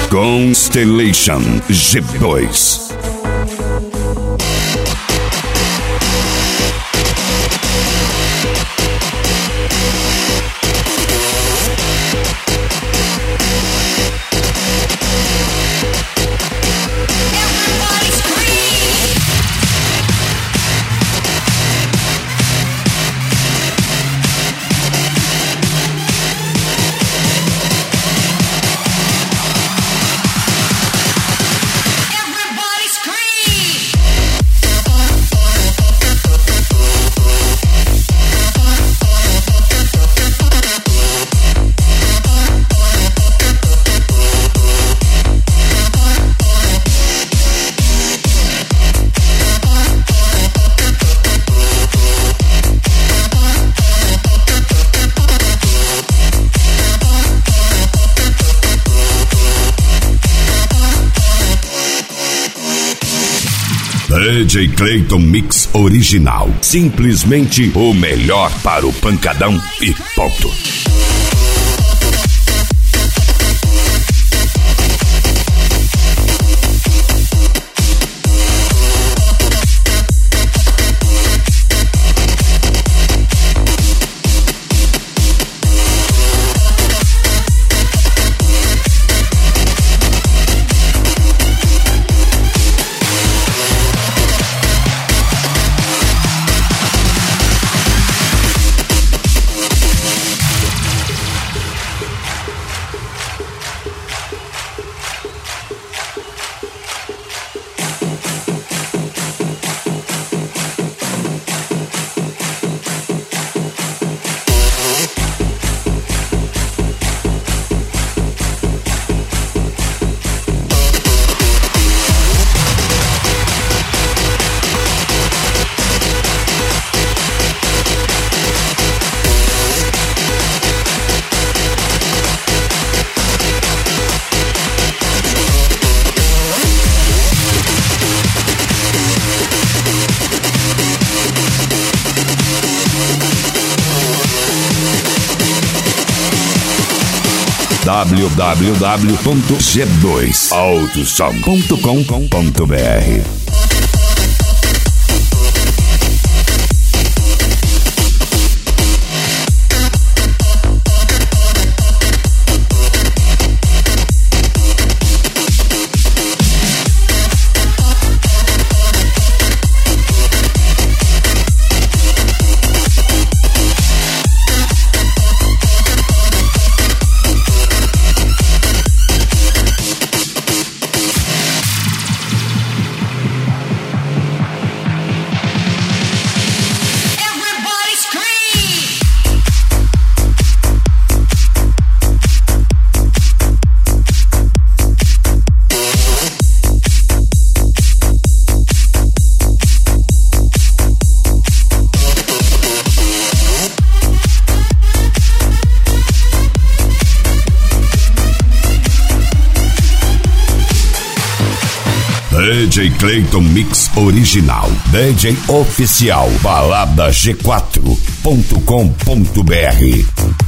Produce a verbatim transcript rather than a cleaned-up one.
Constellation G dois. D J Clayton Mix Original. Simplesmente o melhor para o pancadão e ponto. w w w ponto g dois autosom ponto com ponto b r. D J Clayton Mix Original. D J Oficial. Balada G quatro ponto com ponto b r.